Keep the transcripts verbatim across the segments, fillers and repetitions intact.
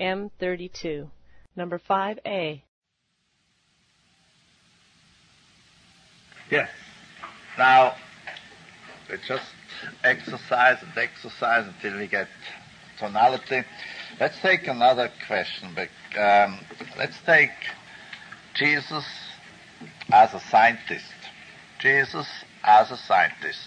M thirty-two. Number five A. Yes. Now, we just exercise and exercise until we get tonality. Let's take another question. Um, let's take Jesus as a scientist. Jesus as a scientist.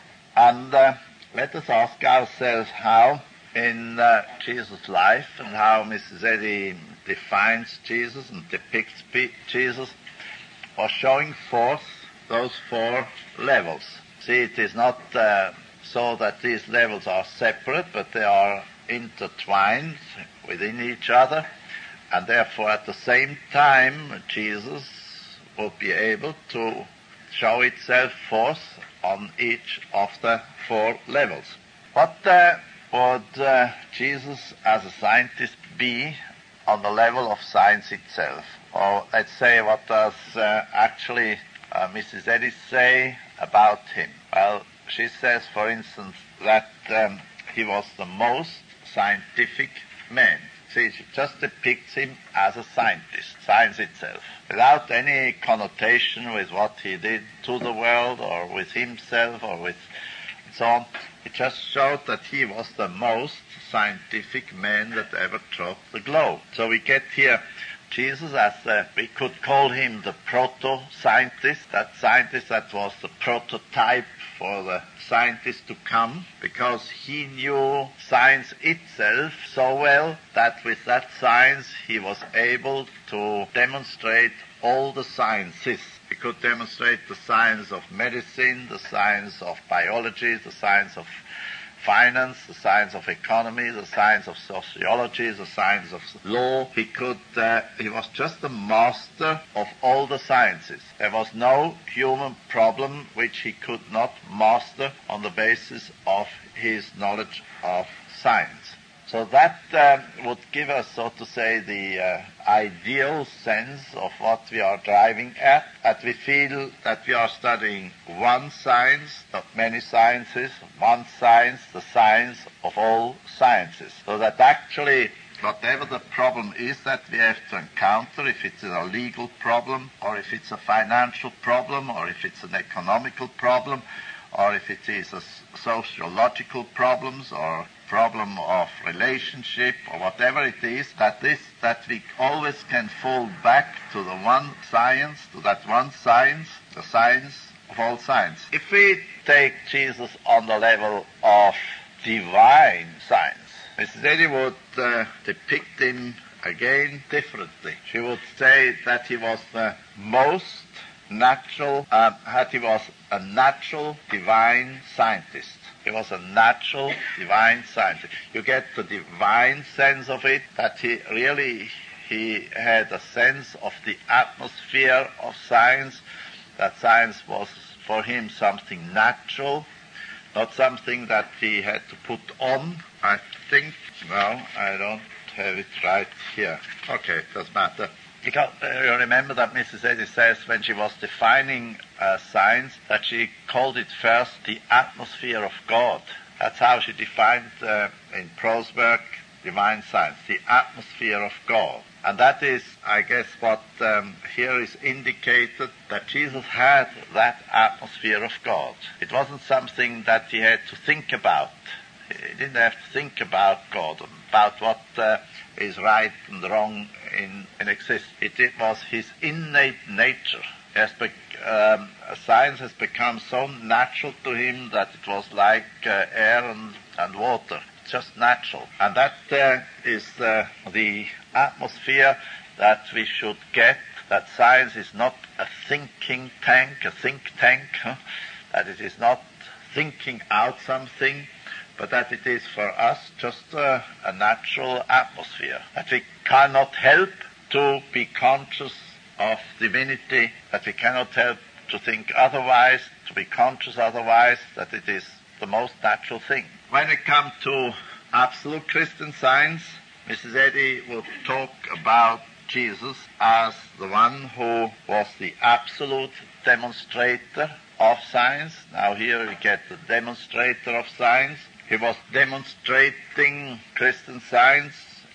And uh, let us ask ourselves how in uh, Jesus' life and how Missus Eddy defines Jesus and depicts P- Jesus was showing forth those four levels. See, it is not uh, so that these levels are separate, but they are intertwined within each other, and therefore at the same time Jesus would be able to show itself forth on each of the four levels. What uh, would uh, Jesus as a scientist be on the level of science itself? Or let's say, what does uh, actually uh, Missus Eddy say about him? Well, she says, for instance, that um, he was the most scientific man. See, she just depicts him as a scientist, science itself, without any connotation with what he did to the world or with himself or with so on. It just showed that he was the most scientific man that ever trod the globe. So we get here Jesus as the, we could call him the proto-scientist, that scientist that was the prototype for the scientist to come, because he knew science itself so well that with that science he was able to demonstrate all the sciences. He could demonstrate the science of medicine, the science of biology, the science of finance, the science of economy, the science of sociology, the science of law. He could, uh, he was just the master of all the sciences. There was no human problem which he could not master on the basis of his knowledge of science. So that uh, would give us, so to say, the uh, ideal sense of what we are driving at, that we feel that we are studying one science, not many sciences, one science, the science of all sciences. So that actually, whatever the problem is that we have to encounter, if it's a legal problem, or if it's a financial problem, or if it's an economical problem, or if it is a sociological problems, or problem of relationship, or whatever it is, that this, that we always can fall back to the one science, to that one science, the science of all science. If we take Jesus on the level of divine science, Missus Eddy would uh, depict him again differently. She would say that he was the most natural, um, that he was a natural divine scientist. He was a natural divine scientist. You get the divine sense of it, that he really, he had a sense of the atmosphere of science, that science was for him something natural, not something that he had to put on. I think, no, I don't have it right here. Okay, it doesn't matter. Because uh, you remember that Missus Eddy says when she was defining uh, science that she called it first the atmosphere of God. That's how she defined uh, in prose work divine science, the atmosphere of God. And that is, I guess, what um, here is indicated, that Jesus had that atmosphere of God. It wasn't something that he had to think about. He didn't have to think about God, about what uh, is right and wrong in, in existence. It, it was his innate nature. Has be, um, science has become so natural to him that it was like uh, air and, and water. It's just natural. And that uh, is uh, the atmosphere that we should get, that science is not a thinking tank, a think tank, huh? That it is not thinking out something, but that it is for us just uh, a natural atmosphere, that we cannot help to be conscious of divinity, that we cannot help to think otherwise, to be conscious otherwise, that it is the most natural thing. When it comes to absolute Christian science, Missus Eddy would talk about Jesus as the one who was the absolute demonstrator of science. Now here we get the demonstrator of science. He was demonstrating Christian science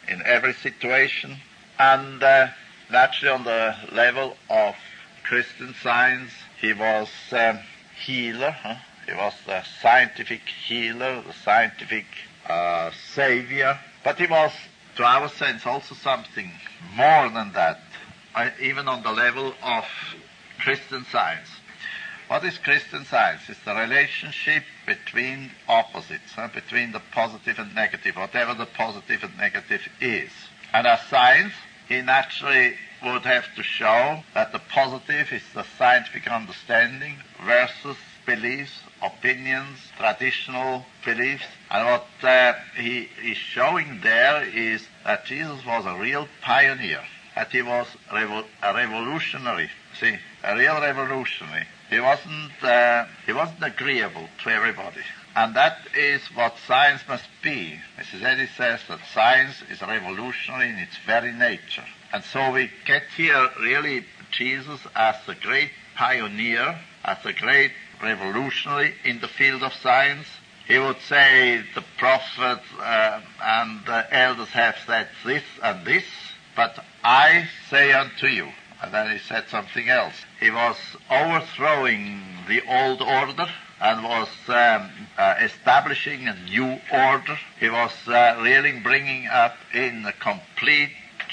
in every situation. And uh, naturally on the level of Christian Science, he was um, healer. Huh? He was the scientific healer, the scientific uh, savior. But he was, to our sense, also something more than that, uh, even on the level of Christian Science. What is Christian Science? It's the relationship between opposites, huh? between the positive and negative, whatever the positive and negative is. And as science, he naturally would have to show that the positive is the scientific understanding versus beliefs, opinions, traditional beliefs. And what uh, he is showing there is that Jesus was a real pioneer, that he was revo- a revolutionary, see, a real revolutionary. He wasn't, uh, he wasn't agreeable to everybody. And that is what science must be. Missus Eddy says that science is revolutionary in its very nature. And so we get here really Jesus as the great pioneer, as the great revolutionary in the field of science. He would say the prophet uh, and the elders have said this and this, but I say unto you. And then he said something else. He was overthrowing the old order and was um, uh, establishing a new order. He was uh, really bringing up in a complete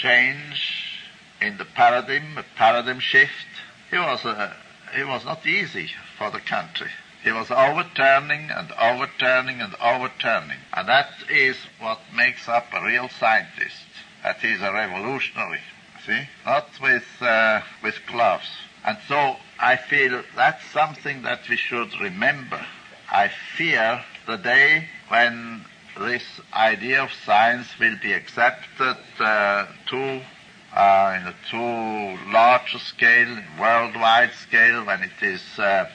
change in the paradigm, a paradigm shift. He was, uh, he was not easy for the country. He was overturning and overturning and overturning. And that is what makes up a real scientist. That is a revolutionary. See? Not with uh, with gloves. And so I feel that's something that we should remember. I fear the day when this idea of science will be accepted uh, too uh, in a too large scale, worldwide scale, when it is uh,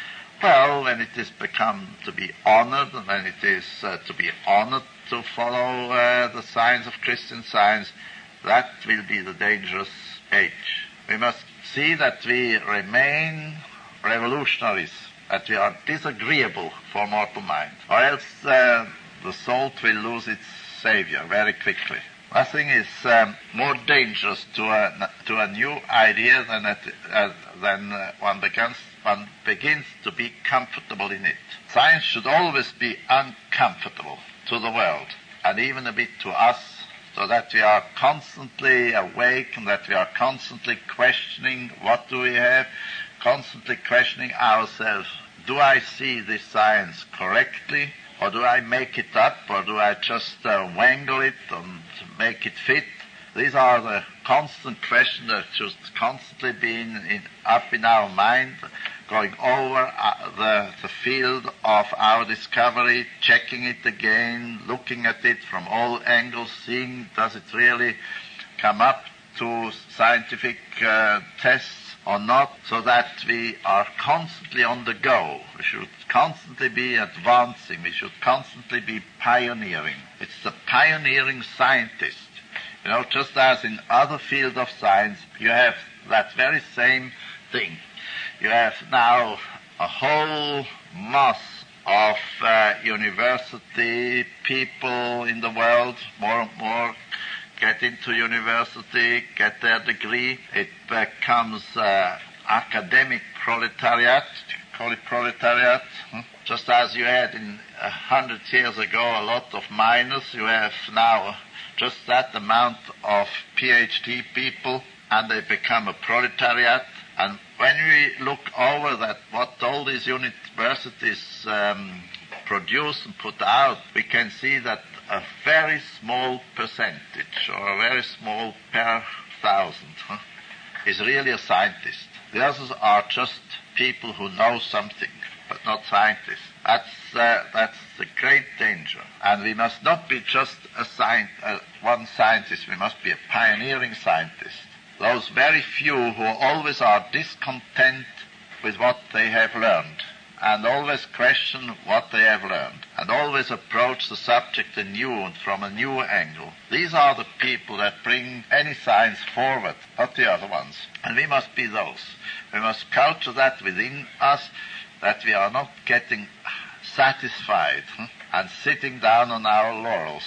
well, when it is become to be honored, and when it is uh, to be honored to follow uh, the science of Christian Science. That will be the dangerous age. We must see that we remain revolutionaries, that we are disagreeable for mortal mind, or else uh, the soul will lose its savior very quickly. Nothing is um, more dangerous to a, to a new idea than, at, uh, than uh, one, begins, one begins to be comfortable in it. Science should always be uncomfortable to the world, and even a bit to us, so that we are constantly awake and that we are constantly questioning what do we have, constantly questioning ourselves. Do I see this science correctly, or do I make it up, or do I just uh, wangle it and make it fit? These are the constant questions that should constantly be in, in, up in our mind, going over uh, the, the field of our discovery, checking it again, looking at it from all angles, seeing does it really come up to scientific uh, tests or not, so that we are constantly on the go. We should constantly be advancing. We should constantly be pioneering. It's the pioneering scientist. You know, just as in other fields of science, you have that very same thing. You have now a whole mass of uh, university people in the world, more and more get into university, get their degree. It becomes uh, academic proletariat, call it proletariat. Hmm? Just as you had in a hundred years ago a lot of miners, you have now just that amount of PhD people, and they become a proletariat. And when we look over that, what all these universities um, produce and put out, we can see that a very small percentage, or a very small per thousand, huh, is really a scientist. The others are just people who know something, but not scientists. That's uh, that's the great danger. And we must not be just a sci- uh, one scientist. We must be a pioneering scientist. Those very few who always are discontent with what they have learned, and always question what they have learned, and always approach the subject anew and from a new angle. These are the people that bring any science forward, not the other ones. And we must be those. We must culture that within us, that we are not getting satisfied hmm, and sitting down on our laurels.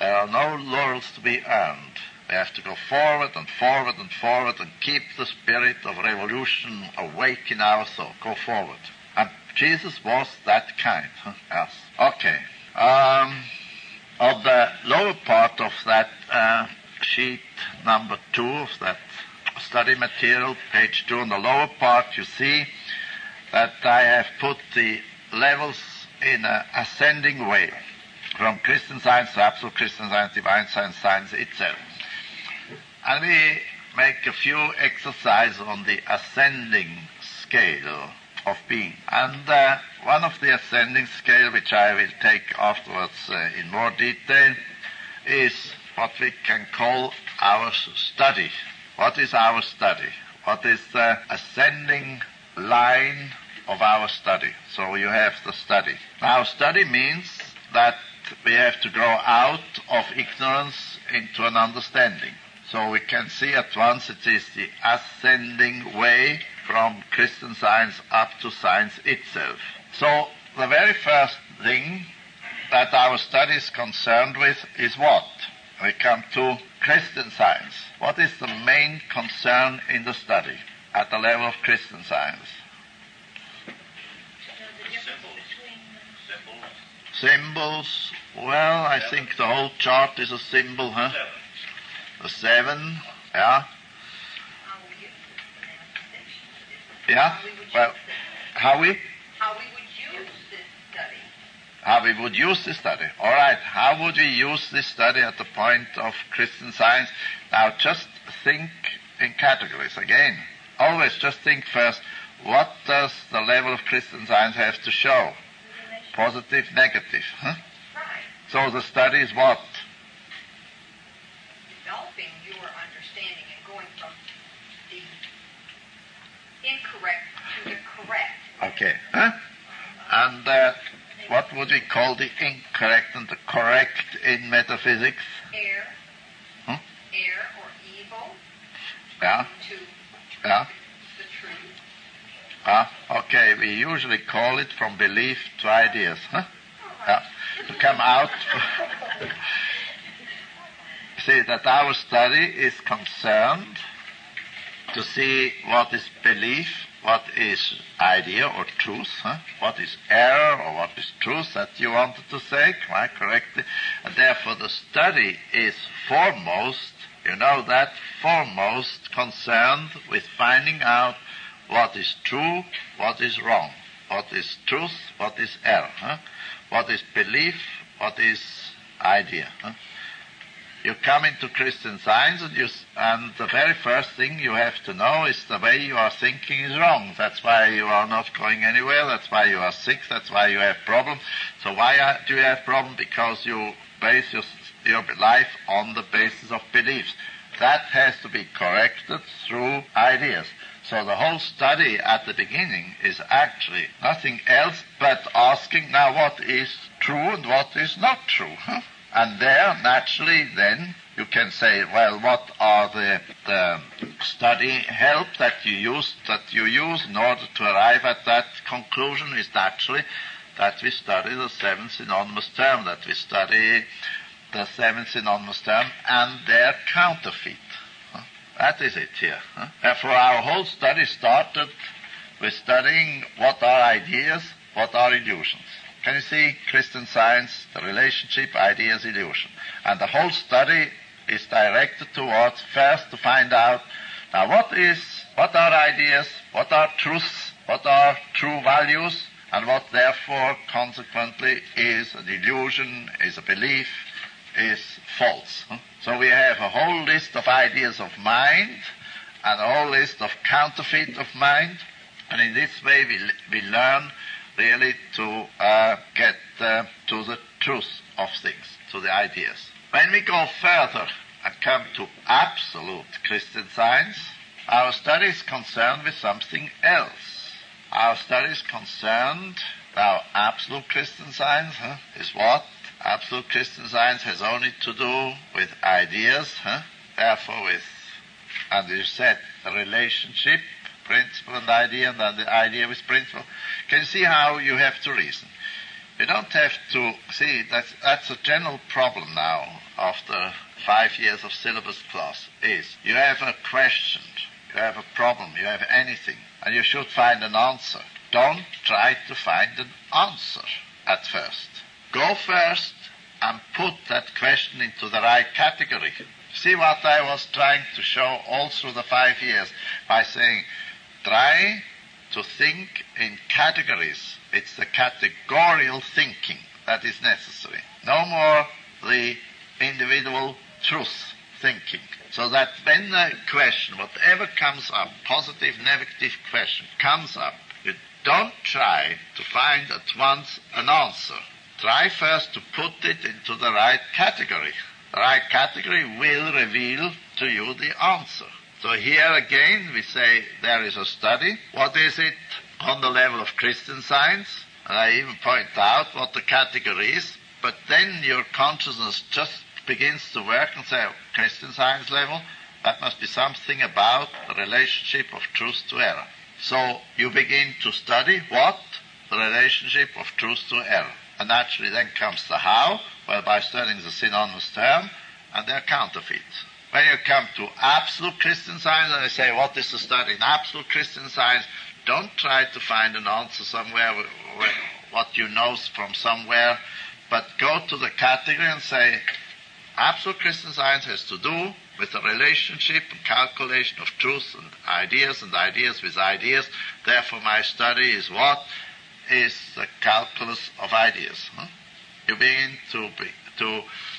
There are no laurels to be earned. We have to go forward and forward and forward and keep the spirit of revolution awake in our soul. Go forward. And Jesus was that kind. Huh? Yes. Okay. Um, on the lower part of that uh, sheet number two of that study material, page two, on the lower part, you see that I have put the levels in an ascending way, from Christian Science to absolute Christian Science, divine science, science itself. And we make a few exercises on the ascending scale of being. And uh, one of the ascending scale, which I will take afterwards uh, in more detail, is what we can call our study. What is our study? What is the ascending line of our study? So you have the study. Now, study means that we have to grow out of ignorance into an understanding. So we can see at once it is the ascending way from Christian Science up to science itself. So the very first thing that our study is concerned with is what? We come to Christian Science. What is the main concern in the study at the level of Christian Science? Symbols. Well, I think the whole chart is a symbol, huh? The seven, yeah. Yeah, well, how we? How we would use this study. How we would use this study. All right, how would we use this study at the point of Christian Science? Now, just think in categories again. Always just think first, what does the level of Christian Science have to show? Positive, negative, huh? Right. So the study is what? Developing your understanding and going from the incorrect to the correct. Okay, huh? And uh, what would we call the incorrect and the correct in metaphysics? Error. Huh? Error or evil. Yeah, To yeah. the truth. Ah, okay, we usually call it from belief to ideas, huh? Yeah, to come out. See, that our study is concerned to see what is belief, what is idea or truth, huh? What is error or what is truth that you wanted to say, quite correctly. And therefore the study is foremost, you know that, foremost concerned with finding out what is true, what is wrong, what is truth, what is error, huh? What is belief, what is idea. Huh? You come into Christian Science and, you, and the very first thing you have to know is the way you are thinking is wrong. That's why you are not going anywhere, that's why you are sick, that's why you have problems. So why are, do you have problems? Because you base your, your life on the basis of beliefs. That has to be corrected through ideas. So the whole study at the beginning is actually nothing else but asking now what is true and what is not true. Huh? And there, naturally, then, you can say, well, what are the, the study help that you use, that you use in order to arrive at that conclusion is naturally that we study the seven synonymous terms, that we study the seven synonymous terms and their counterfeit. Huh? That is it here. Huh? Therefore, our whole study started with studying what are ideas, what are illusions. Can you see Christian Science, the relationship, ideas, illusion? And the whole study is directed towards first to find out, now what is, what are ideas, what are truths, what are true values, and what therefore consequently is an illusion, is a belief, is false. So we have a whole list of ideas of mind and a whole list of counterfeit of mind, and in this way we, we learn really to uh, get uh, to the truth of things, to the ideas. When we go further and come to absolute Christian Science, our study is concerned with something else. Our study is concerned, now absolute Christian Science huh, is what? Absolute Christian Science has only to do with ideas, huh? Therefore with, and you said, the relationship, principle and idea, and then the idea with principle. Can you see how you have to reason? You don't have to see, that's, that's a general problem now after five years of syllabus class is you have a question, you have a problem, you have anything, and you should find an answer. Don't try to find an answer at first. Go first and put that question into the right category. See what I was trying to show all through the five years by saying, try to think in categories. It's the categorical thinking that is necessary. No more the individual truth thinking. So that when the question, whatever comes up, positive, negative question, comes up, you don't try to find at once an answer. Try first to put it into the right category. The right category will reveal to you the answer. So here again we say there is a study. What is it on the level of Christian Science? And I even point out what the category is. But then your consciousness just begins to work and say, Christian Science level, that must be something about the relationship of truth to error. So you begin to study what? The relationship of truth to error. And naturally then comes the how, well, by studying the synonymous term and their counterfeits. When you come to absolute Christian Science, and I say, what is the study in absolute Christian Science? Don't try to find an answer somewhere, where, what you know from somewhere, but go to the category and say, absolute Christian Science has to do with the relationship and calculation of truth and ideas and ideas with ideas. Therefore, my study is what? Is the calculus of ideas. Huh? You begin to be, to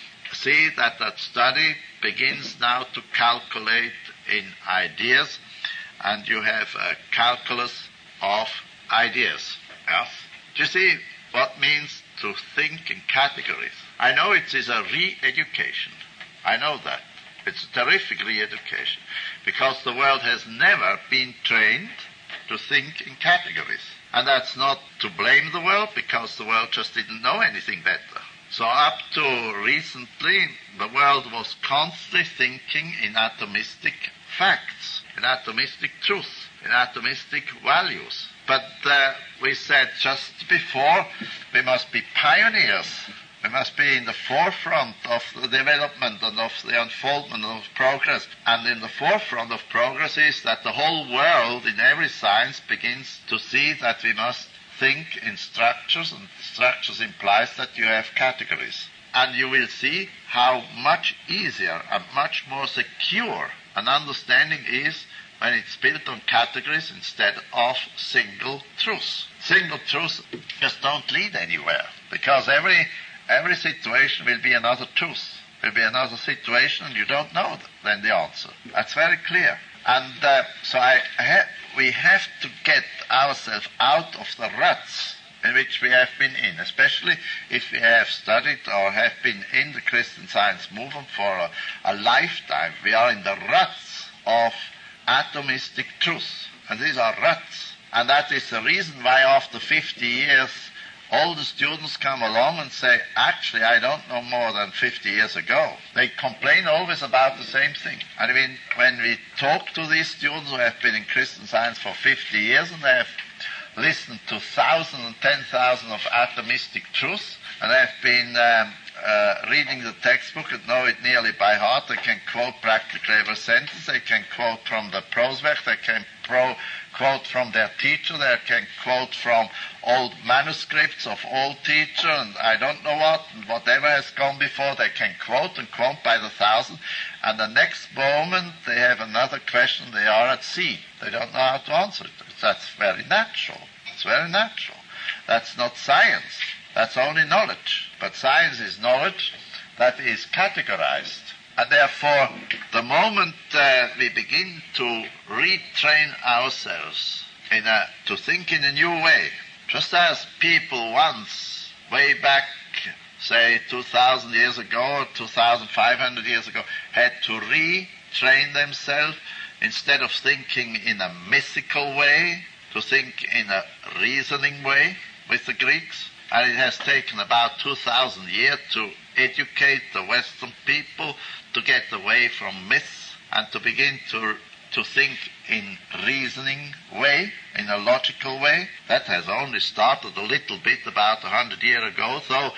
see that that study begins now to calculate in ideas, and you have a calculus of ideas. Yes? Do you see what means to think in categories? I know it is a re-education. I know that. It's a terrific re-education, because the world has never been trained to think in categories. And that's not to blame the world, because the world just didn't know anything better. So up to recently, the world was constantly thinking in atomistic facts, in atomistic truth, in atomistic values. But uh, we said just before, we must be pioneers. We must be in the forefront of the development and of the unfoldment of progress. And in the forefront of progress is that the whole world, in every science, begins to see that we must think in structures, and structures implies that you have categories. And you will see how much easier and much more secure an understanding is when it's built on categories instead of single truths. Single truths just don't lead anywhere, because every every situation will be another truth, will be another situation, and you don't know then the answer. That's very clear. And uh, so I ha- we have to get ourselves out of the ruts in which we have been in, especially if we have studied or have been in the Christian Science movement for a, a lifetime. We are in the ruts of atomistic truth, and these are ruts. And that is the reason why after fifty years all the students come along and say, actually, I don't know more than fifty years ago. They complain always about the same thing. I mean, when we talk to these students who have been in Christian Science for fifty years and they have listened to thousands and ten thousands of atomistic truths, and they have been um, uh, reading the textbook and know it nearly by heart, they can quote practically every sentence, they can quote from the Proswerk, they can pro quote from their teacher, they can quote from old manuscripts of old teacher, and I don't know what, and whatever has gone before, they can quote and quote by the thousand, and the next moment they have another question, they are at sea. They don't know how to answer it. That's very natural. It's very natural. That's not science. That's only knowledge. But science is knowledge that is categorized. And therefore, the moment uh, we begin to retrain ourselves in a, to think in a new way, just as people once, way back, say two thousand years ago or two thousand five hundred years ago, had to retrain themselves instead of thinking in a mythical way, to think in a reasoning way with the Greeks. And it has taken about two thousand years to educate the Western people to get away from myths and to begin to to think in reasoning way, in a logical way. That has only started a little bit about a hundred years ago. So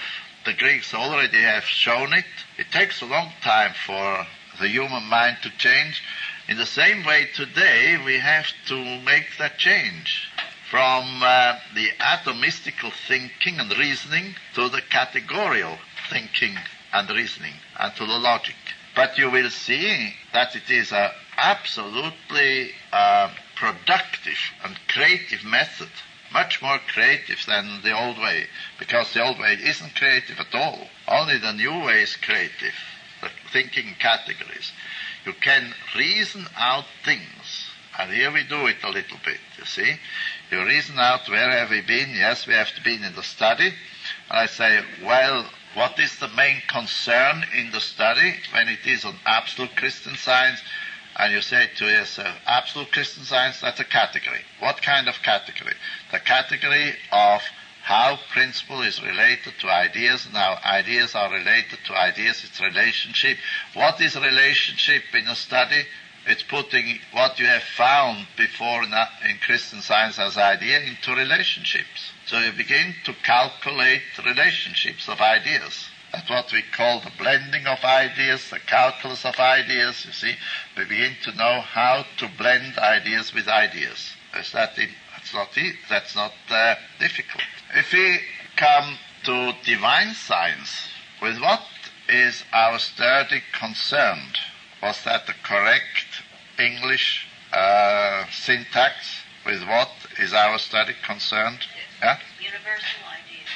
the Greeks already have shown it. It takes a long time for the human mind to change. In the same way today, we have to make that change from uh, the atomistical thinking and reasoning to the categorical thinking and reasoning and to the logic. But you will see that it is an absolutely uh, productive and creative method, much more creative than the old way, because the old way isn't creative at all. Only the new way is creative, the thinking in categories. You can reason out things, and here we do it a little bit, you see. You reason out, where have we been? Yes, we have been in the study. And I say, well, what is the main concern in the study when it is on absolute Christian Science? And you say to yourself, absolute Christian Science, that's a category. What kind of category? The category of how principle is related to ideas and how ideas are related to ideas, its relationship. What is relationship in a study? It's putting what you have found before in, in Christian Science as idea into relationships. So you begin to calculate relationships of ideas. That's what we call the blending of ideas, the calculus of ideas, you see. We begin to know how to blend ideas with ideas. Is that in, that's not, that's not uh, difficult. If we come to divine science, with what is our study concerned? Was that the correct English uh, syntax? With what is our study concerned? Yes. Yeah? Universal ideas.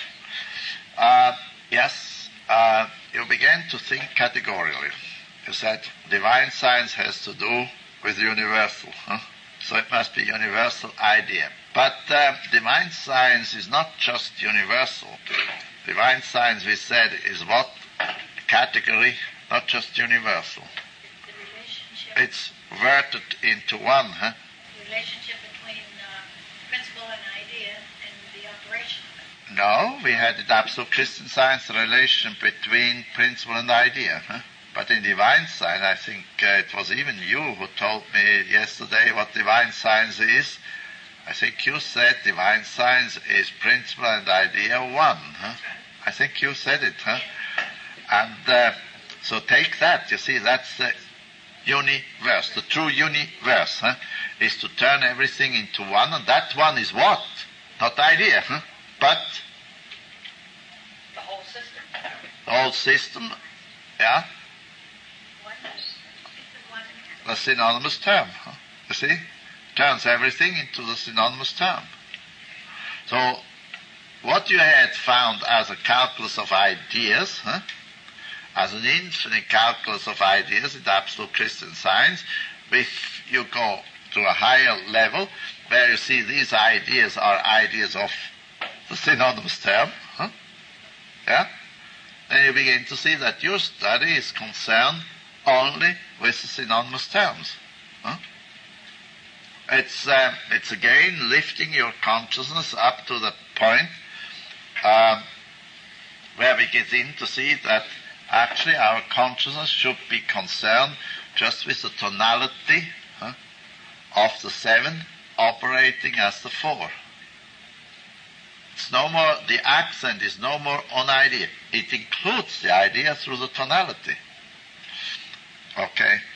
Uh, yes, uh, you began to think categorically. You said divine science has to do with universal. Huh? So it must be universal idea. But uh, divine science is not just universal. Divine science, we said, is what? Category, not just universal. The relationship. It's verted into one, huh? The relationship between uh, principle and idea and the operation of it. No, we had in absolute Christian Science the relation between principle and idea, huh? But in divine science, I think uh, it was even you who told me yesterday what divine science is. I think you said divine science is principle and idea one. Huh? I think you said it. Huh? And uh, so take that. You see, that's the universe. The true universe huh? is to turn everything into one. And that one is what? Not idea, huh? but the whole system. The whole system, yeah. The synonymous term, huh? You see? Turns everything into the synonymous term. So, what you had found as a calculus of ideas, huh? as an infinite calculus of ideas in absolute Christian Science, if you go to a higher level, where you see these ideas are ideas of the synonymous term, huh? yeah? Then you begin to see that your study is concerned only with the synonymous terms. Huh? It's, uh, it's again lifting your consciousness up to the point um, where we get in to see that actually our consciousness should be concerned just with the tonality huh, of the seven operating as the four. It's no more, the accent is no more on idea. It includes the idea through the tonality. Okay.